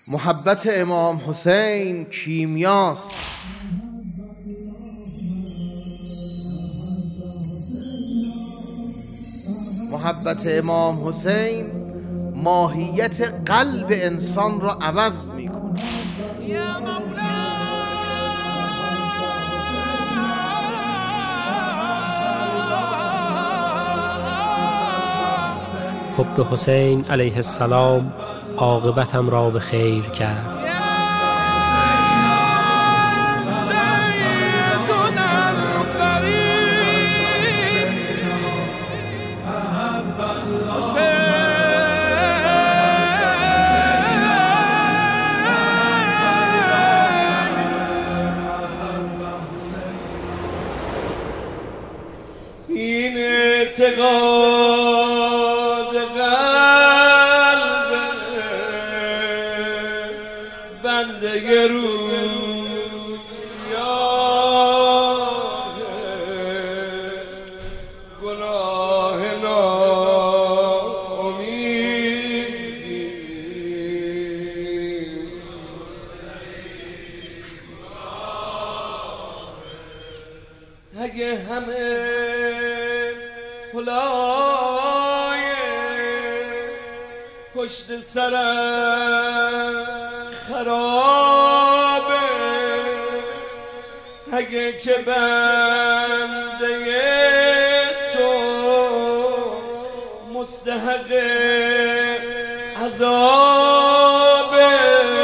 محبت امام حسین کیمیاست. محبت امام حسین ماهیت قلب انسان را عوض می‌کند. حب حسین علیه السلام عاقبتم را به خیر کرد. این اعتقاد قلب بنده روزیاه گناه ناامیدی. اگه همه پلای پشت سرم خرابه، اگه که بنده تو مستحق عذابه،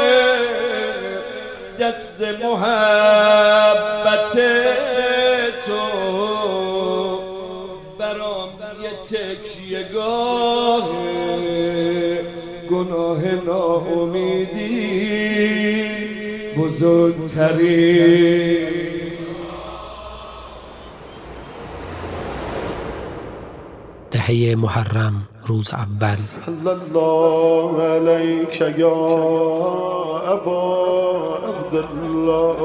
دست محبت تو برام یه تکیه گاه گناه ناامیدی بزرگترین. دهه محرم روز اول. صلی الله علیک یا ابا عبدالله.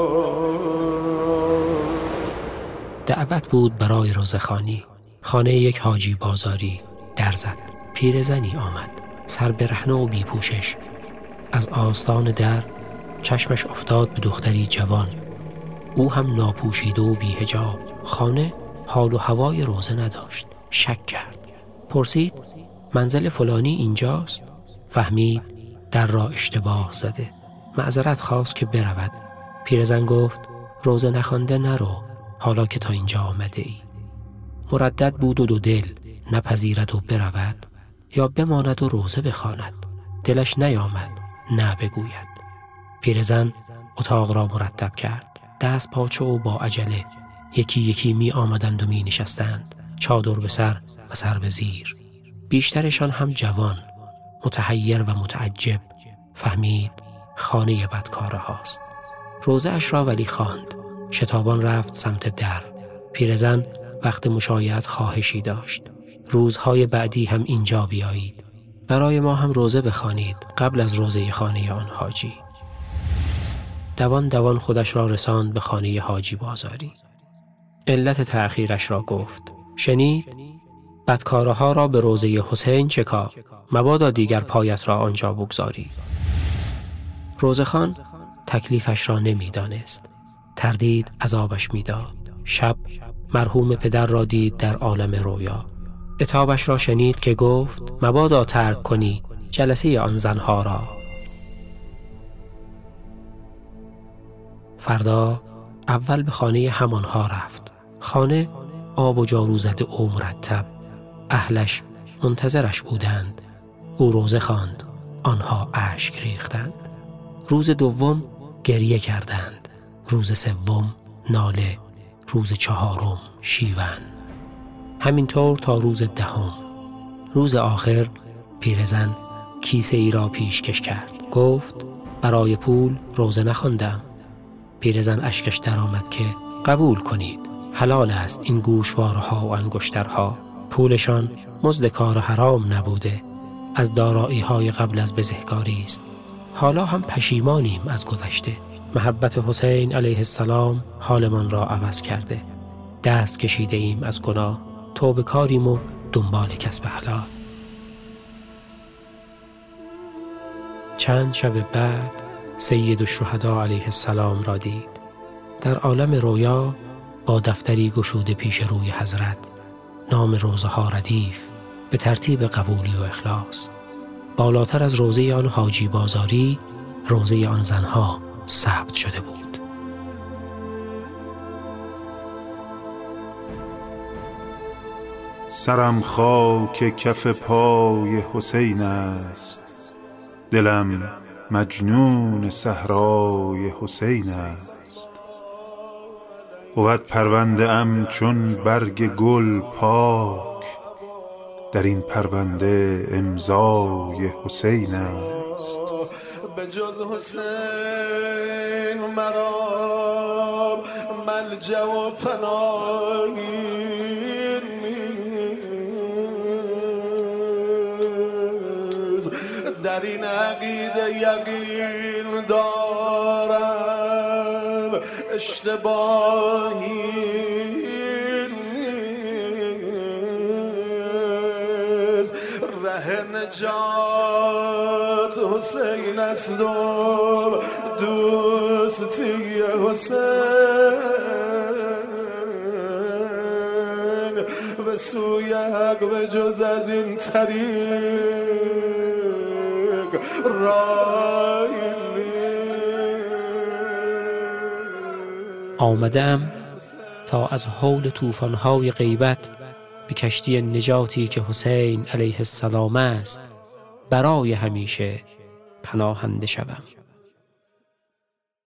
دعوت بود برای روزخوانی. خانه یک حاجی بازاری در زد. پیرزنی آمد، سر برهنه و بی پوشش. از آستان در چشمش افتاد به دختری جوان، او هم ناپوشیده و بی حجاب. خانه حال و هوای روزه نداشت. شک کرد، پرسید منزل فلانی اینجاست؟ فهمید در را اشتباه زده. معذرت خواست که برود. پیرزن گفت روزه نخوانده نرو، حالا که تا اینجا آمده ای. مردد بود و دو دل، نپذیرد و برود یا بماند و روزه بخواند. دلش نیامد نه بگوید. پیرزن اتاق را مرتب کرد. دست پاچه و با عجله یکی یکی می آمدند و می نشستند، چادر به سر و سر به زیر. بیشترشان هم جوان، متحیر و متعجب. فهمید خانه بدکاره هاست. روزه اش را ولی خواند. شتابان رفت سمت در. پیرزن وقت مشایعت خواهشی داشت. روزهای بعدی هم اینجا بیایید. برای ما هم روزه بخوانید قبل از روزه خانه آن حاجی. دوان دوان خودش را رساند به خانه حاجی بازاری. علت تأخیرش را گفت. شنید؟ بدکاره ها را به روزه حسین چکا، مبادا دیگر پایت را آنجا بگذاری. روزخوان تکلیفش را نمی دانست. تردید عذابش می داد. شب مرحوم پدر را دید در عالم رویا. عتابش را شنید که گفت مبادا ترک کنی جلسه آن زنها را. فردا اول به خانه همانها رفت. خانه آب و جارو زده و مرتب. اهلش منتظرش بودند. او روزه خواند، آنها اشک ریختند. روز دوم گریه کردند. روز سوم ناله. روز چهارم شیون. همینطور تا روز دهم. روز آخر پیرزن کیسه ای را پیشکش کرد. گفت برای پول روزه نخواندم. پیرزن اشکش در آمد که قبول کنید، حلال است این گوشوارها و انگشترها. پولشان مزد کار حرام نبوده، از دارایی های قبل از بزهکاری است. حالا هم پشیمانیم از گذشته. محبت حسین علیه السلام حالمان را عوض کرده. دست کشیده ایم از گناه، توبه کاریم و دنبال کسب حلال. چند شب بعد سید الشهدا علیه السلام را دید. در عالم رویا با دفتری گشوده پیش روی حضرت، نام روزه ها ردیف به ترتیب قبولی و اخلاص. بالاتر از روزه آن حاجی بازاری، روزه آن زنها ثبت شده بود. سرم خاک کف پای حسین است، دلم مجنون صحرای حسین است. بود پرونده ام چون برگ گل پاک، در این پرونده امضای حسین است. به جز حسین مرا ملجأ و پناهی نیست، در این عقیده یقین دارم اشتباهی نیست. ره نجات حسین است و دوستی حسین به سوی حق به جز از این طریق راهی آمدم تا از هول طوفان‌های غیبت به کشتی نجاتی که حسین علیه السلام است برای همیشه پناهنده شوم.